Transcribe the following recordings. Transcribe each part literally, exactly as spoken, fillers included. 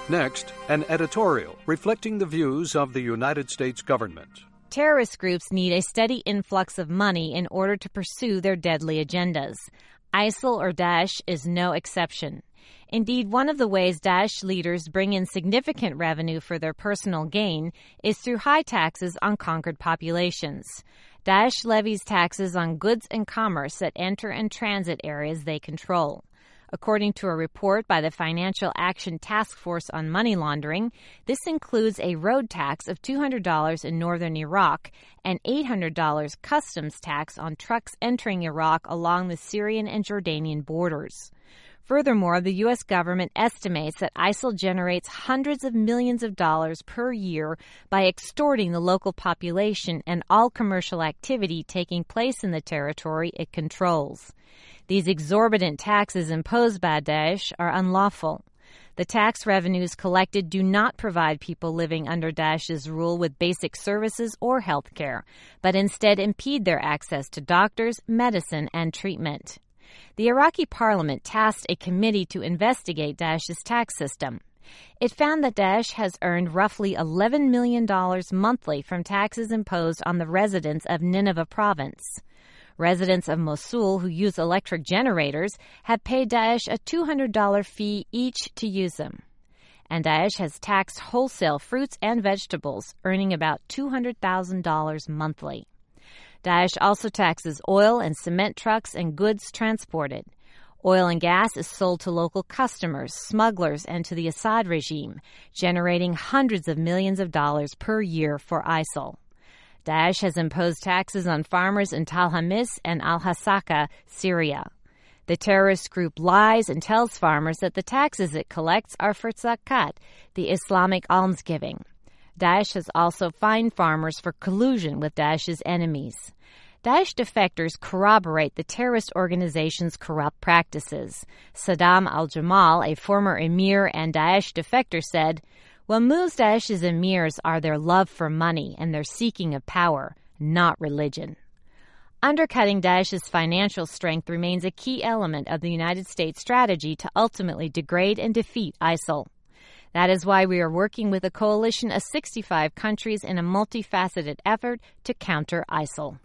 Next, an editorial reflecting the views of the United States government. Terrorist groups need a steady influx of money in order to pursue their deadly agendas. ISIL or Daesh is no exception. Indeed, one of the ways Daesh leaders bring in significant revenue for their personal gain is through high taxes on conquered populations. Daesh levies taxes on goods and commerce that enter and transit areas they control. According to a report by the Financial Action Task Force on Money Laundering, this includes a road tax of two hundred dollars in northern Iraq and eight hundred dollars customs tax on trucks entering Iraq along the Syrian and Jordanian borders. Furthermore, the U S government estimates that ISIL generates hundreds of millions of dollars per year by extorting the local population and all commercial activity taking place in the territory it controls. These exorbitant taxes imposed by Daesh are unlawful. The tax revenues collected do not provide people living under Daesh's rule with basic services or health care, but instead impede their access to doctors, medicine, and treatment. The Iraqi parliament tasked a committee to investigate Daesh's tax system. It found that Daesh has earned roughly eleven million dollars monthly from taxes imposed on the residents of Nineveh province. Residents of Mosul who use electric generators have paid Daesh a two hundred dollars fee each to use them. And Daesh has taxed wholesale fruits and vegetables, earning about two hundred thousand dollars monthly. Daesh also taxes oil and cement trucks and goods transported. Oil and gas is sold to local customers, smugglers, and to the Assad regime, generating hundreds of millions of dollars per year for ISIL. Daesh has imposed taxes on farmers in Tal Hamis and Al-Hasaka, Syria. The terrorist group lies and tells farmers that the taxes it collects are for zakat, the Islamic almsgiving. Daesh has also fined farmers for collusion with Daesh's enemies. Daesh defectors corroborate the terrorist organization's corrupt practices. Saddam al-Jamal, a former emir and Daesh defector, said, "What moves Daesh's emirs are their love for money and their seeking of power, not religion." Undercutting Daesh's financial strength remains a key element of the United States strategy to ultimately degrade and defeat ISIL. That is why we are working with a coalition of sixty-five countries in a multifaceted effort to counter ISIL.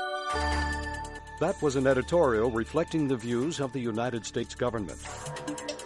That was an editorial reflecting the views of the United States government.